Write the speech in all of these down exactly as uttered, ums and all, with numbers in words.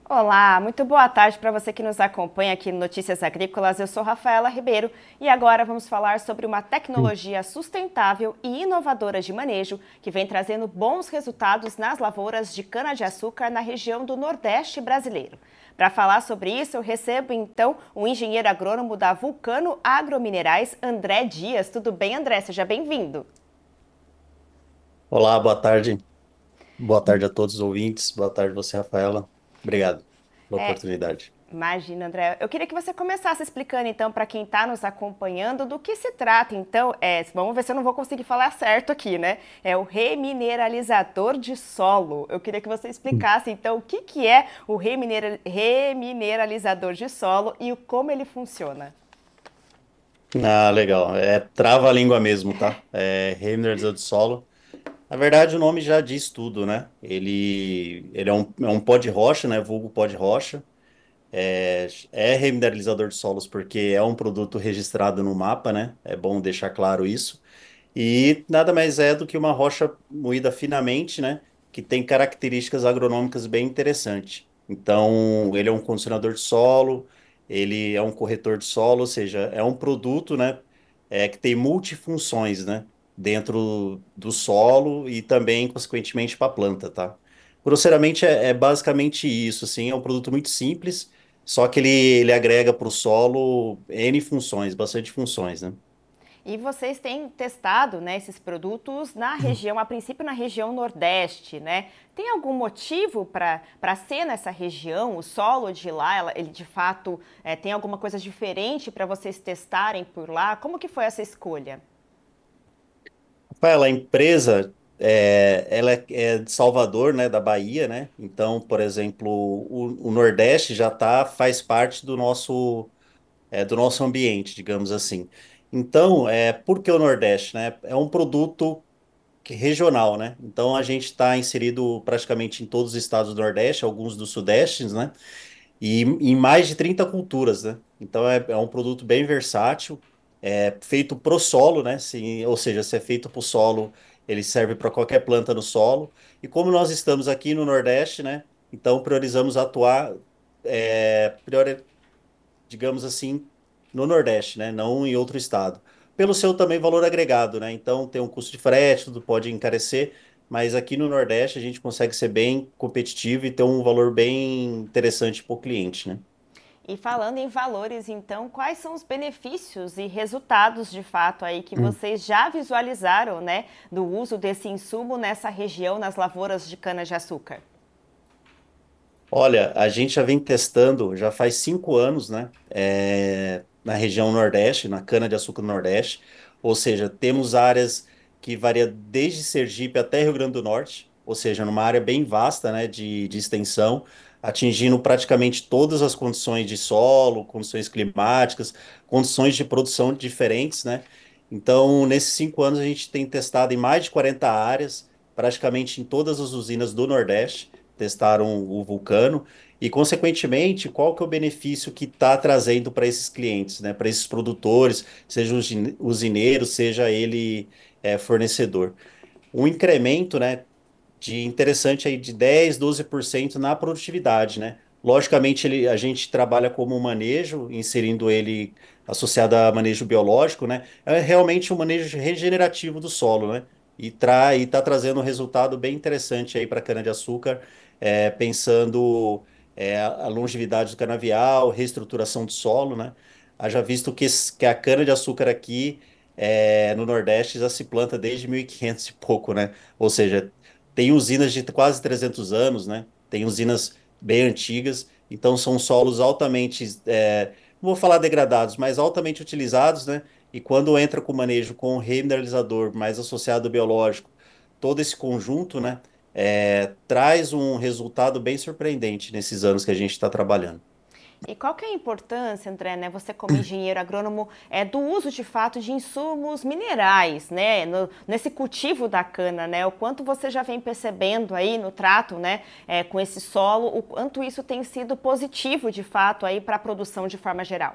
Olá, muito boa tarde para você que nos acompanha aqui no Notícias Agrícolas. Eu sou Rafaela Ribeiro e agora vamos falar sobre uma tecnologia sustentável e inovadora de manejo que vem trazendo bons resultados nas lavouras de cana-de-açúcar na região do Nordeste brasileiro. Para falar sobre isso, eu recebo então o engenheiro agrônomo da Vulcano Agrominerais, André Dias. Tudo bem, André? Seja bem-vindo. Olá, boa tarde. Boa tarde a todos os ouvintes. Boa tarde você, Rafaela. Obrigado pela É, oportunidade. Imagina, André. Eu queria que você começasse explicando, então, para quem está nos acompanhando, do que se trata, então, é, vamos ver se eu não vou conseguir falar certo aqui, né? É o remineralizador de solo. Eu queria que você explicasse, então, o que, que é o reminera- remineralizador de solo e o, como ele funciona. Ah, legal. É trava a língua mesmo, tá? É remineralizador de solo. Na verdade, o nome já diz tudo, né? Ele, ele é um, é um pó de rocha, né? Vulgo pó de rocha. É, é remineralizador de solos porque é um produto registrado no mapa, né? É bom deixar claro isso. E nada mais é do que uma rocha moída finamente, né? Que tem características agronômicas bem interessantes. Então, ele é um condicionador de solo, ele é um corretor de solo, ou seja, é um produto, né? É, que tem multifunções, né? Dentro do solo e também, consequentemente, para a planta, tá? Grosseiramente, é, é basicamente isso, assim, é um produto muito simples, só que ele, ele agrega para o solo N funções, bastante funções, né? E vocês têm testado, né, esses produtos na região, a princípio na região Nordeste, né? Tem algum motivo para para ser nessa região? O solo de lá, ela- ele de fato é, tem alguma coisa diferente para vocês testarem por lá? Como que foi essa escolha? Rafael, a empresa é, ela é é de Salvador, né, da Bahia, né? Então, por exemplo, o, o Nordeste já tá, faz parte do nosso, é, do nosso ambiente, digamos assim. Então, é, por que o Nordeste, né? É um produto que- regional, né? Então, a gente está inserido praticamente em todos os estados do Nordeste, alguns do Sudeste, né? E em mais de trinta culturas, né? Então é, é um produto bem versátil, é feito pro solo, né? Se, ou seja, se é feito pro solo, ele serve para qualquer planta no solo. E como nós estamos aqui no Nordeste, né? Então priorizamos atuar, é, priori- digamos assim, no Nordeste, né? Não em outro estado. Pelo seu também valor agregado, né? Então tem um custo de frete, tudo pode encarecer, mas aqui no Nordeste a gente consegue ser bem competitivo e ter um valor bem interessante para o cliente, né? E falando em valores, então, quais são os benefícios e resultados de fato aí que Hum. vocês já visualizaram, né, do uso desse insumo nessa região, nas lavouras de cana-de-açúcar? Olha, a gente já vem testando já faz cinco anos, né? é, na região Nordeste, na cana-de-açúcar do Nordeste. Ou seja, temos áreas que variam desde Sergipe até Rio Grande do Norte, ou seja, numa área bem vasta, né, de, de extensão, atingindo praticamente todas as condições de solo, condições climáticas, condições de produção diferentes, né? Então, nesses cinco anos, a gente tem testado em mais de quarenta áreas, praticamente em todas as usinas do Nordeste testaram o Vulcano e, consequentemente, qual que é o benefício que está trazendo para esses clientes, né, para esses produtores, seja o usin- usineiro, seja ele é, fornecedor. Um incremento, né, de interessante aí de dez, doze por cento na produtividade, né? Logicamente, ele, a gente trabalha como manejo, inserindo ele associado a manejo biológico, né? É realmente um manejo regenerativo do solo, né? E tra, e está trazendo um resultado bem interessante aí para a cana-de-açúcar, é, pensando é, a longevidade do canavial, reestruturação do solo, né? Haja visto que, esse- que a cana-de-açúcar aqui é, no Nordeste já se planta desde mil e quinhentos e quinhentos e pouco, né? Ou seja, tem usinas de quase trezentos anos, né? Tem usinas bem antigas, então são solos altamente, é, não vou falar degradados, mas altamente utilizados, né? E quando entra com o manejo com o remineralizador mais associado ao biológico, todo esse conjunto, né? é, traz um resultado bem surpreendente nesses anos que a gente está trabalhando. E qual que é a importância, André, né, você como engenheiro agrônomo, é do uso de fato de insumos minerais, né, no, nesse cultivo da cana, né, o quanto você já vem percebendo aí no trato, né, é, com esse solo, o quanto isso tem sido positivo de fato aí para a produção de forma geral?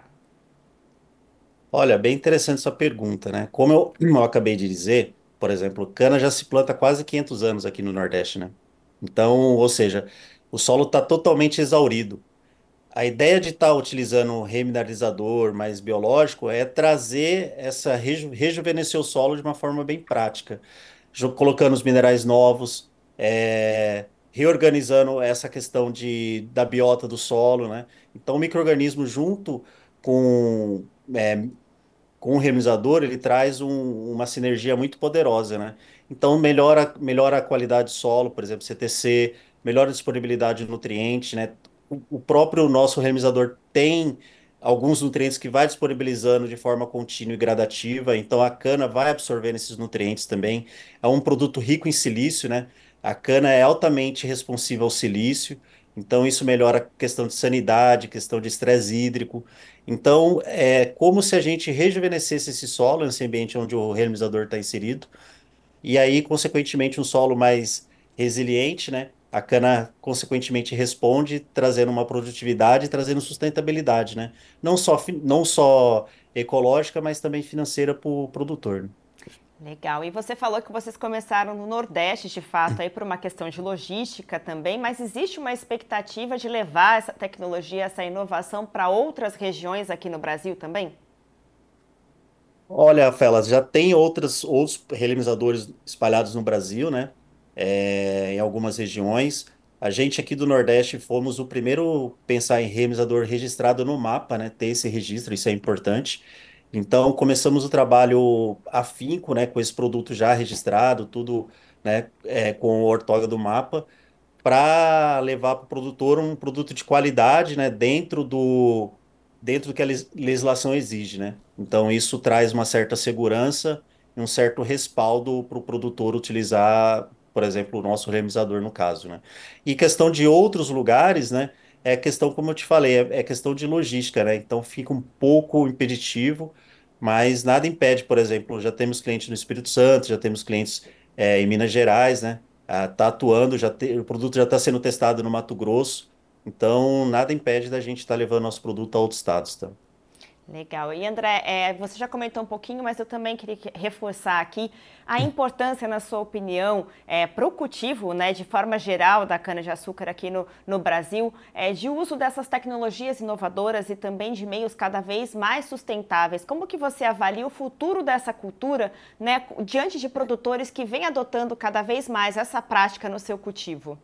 Olha, bem interessante sua pergunta, né? Como eu, eu acabei de dizer, por exemplo, cana já se planta há quase quinhentos anos aqui no Nordeste, né? Então, ou seja, o solo está totalmente exaurido. A ideia de estar utilizando um remineralizador mais biológico é trazer essa reju rejuvenescer o solo de uma forma bem prática, jo- colocando os minerais novos, é, reorganizando essa questão de, da biota do solo, né? Então, o micro-organismo junto com é, com o remizador, ele traz um- uma sinergia muito poderosa, né? Então, melhora, melhora a qualidade do solo, por exemplo, C T C, melhora a disponibilidade de nutriente, né? O, o próprio nosso remizador tem alguns nutrientes que vai disponibilizando de forma contínua e gradativa, então a cana vai absorvendo esses nutrientes também. É um produto rico em silício, né? A cana é altamente responsiva ao silício, então isso melhora a questão de sanidade, questão de estresse hídrico. Então, é como se a gente rejuvenescesse esse solo, esse ambiente onde o realizador está inserido, e aí, consequentemente, um solo mais resiliente, né? A cana, consequentemente, responde, trazendo uma produtividade, trazendo sustentabilidade, né? Não só, fi- não só ecológica, mas também financeira para o produtor, né? Legal. E você falou que vocês começaram no Nordeste, de fato, aí por uma questão de logística também, mas existe uma expectativa de levar essa tecnologia, essa inovação para outras regiões aqui no Brasil também? Olha, Felas, já tem outras, outros realizadores espalhados no Brasil, né? É, em algumas regiões. A gente aqui do Nordeste fomos o primeiro a pensar em realizador registrado no mapa, né? Ter esse registro, isso é importante. Então, começamos o trabalho afinco, né? Com esse produto já registrado, tudo, né? É, com o ortoga do mapa para levar para o produtor um produto de qualidade, né, dentro do dentro do que a lis- legislação exige, né? Então isso traz uma certa segurança e um certo respaldo para o produtor utilizar, por exemplo, o nosso remizador no caso, né? E questão de outros lugares, né? É questão, como eu te falei, é, é questão de logística, né? Então fica um pouco impeditivo, mas nada impede, por exemplo, já temos clientes no Espírito Santo, já temos clientes é, em Minas Gerais, né? Está atuando, já te- o produto já está sendo testado no Mato Grosso, então nada impede da gente estar levando nosso produto a outros estados, tá? Legal. E André, é, você já comentou um pouquinho, mas eu também queria que- reforçar aqui a importância, na sua opinião, para o cultivo, né, de forma geral, da cana-de-açúcar aqui no, no Brasil, é, de uso dessas tecnologias inovadoras e também de meios cada vez mais sustentáveis. Como que você avalia o futuro dessa cultura, né, diante de produtores que vêm adotando cada vez mais essa prática no seu cultivo?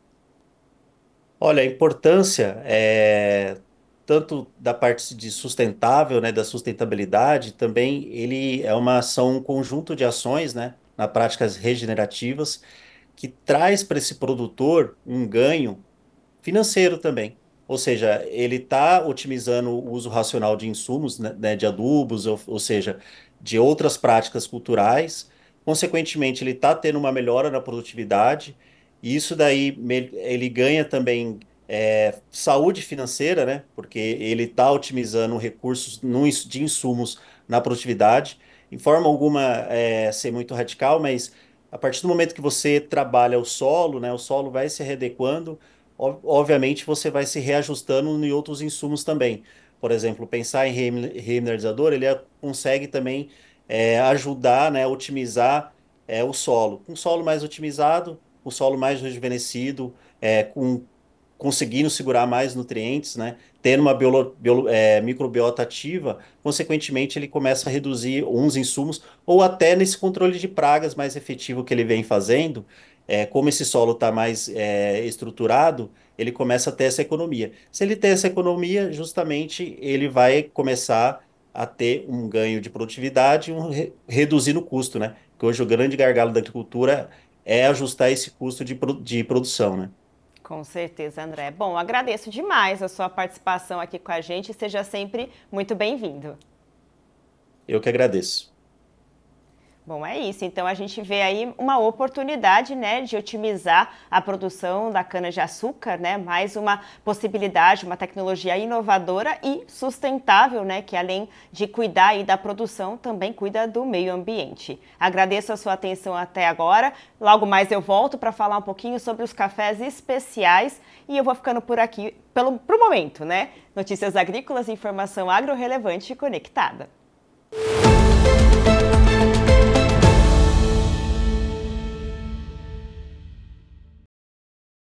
Olha, a importância é tanto da parte de sustentável, né, da sustentabilidade, também ele é uma ação, um conjunto de ações, né, na práticas regenerativas, que traz para esse produtor um ganho financeiro também. Ou seja, ele está otimizando o uso racional de insumos, né, né, de adubos, ou, ou seja, de outras práticas culturais. Consequentemente, ele está tendo uma melhora na produtividade, e isso daí me- ele ganha também é, saúde financeira, né? Porque ele está otimizando recursos no ins- de insumos na produtividade. Em forma alguma, é, ser muito radical, mas a partir do momento que você trabalha o solo, né, o solo vai se readequando. Ob- Obviamente, você vai se reajustando em outros insumos também. Por exemplo, pensar em remi- remineralizador, ele é- consegue também é, ajudar, né, a otimizar é, o solo. Com solo mais otimizado, com solo mais rejuvenescido, é, com conseguindo segurar mais nutrientes, né, tendo uma biolo, biolo- é, microbiota ativa, consequentemente ele começa a reduzir uns insumos, ou até nesse controle de pragas mais efetivo que ele vem fazendo, é, como esse solo está mais é, estruturado, ele começa a ter essa economia. Se ele tem essa economia, justamente ele vai começar a ter um ganho de produtividade, um re reduzindo o custo, né? Porque hoje o grande gargalo da agricultura é ajustar esse custo de, pro- de produção, né? Com certeza, André. Bom, agradeço demais a sua participação aqui com a gente. Seja sempre muito bem-vindo. Eu que agradeço. Bom, é isso. Então a gente vê aí uma oportunidade, né, de otimizar a produção da cana-de-açúcar, né, mais uma possibilidade, uma tecnologia inovadora e sustentável, né, que além de cuidar aí da produção, também cuida do meio ambiente. Agradeço a sua atenção até agora. Logo mais eu volto para falar um pouquinho sobre os cafés especiais e eu vou ficando por aqui pelo pro momento, né? Notícias agrícolas, informação agro relevante e conectada.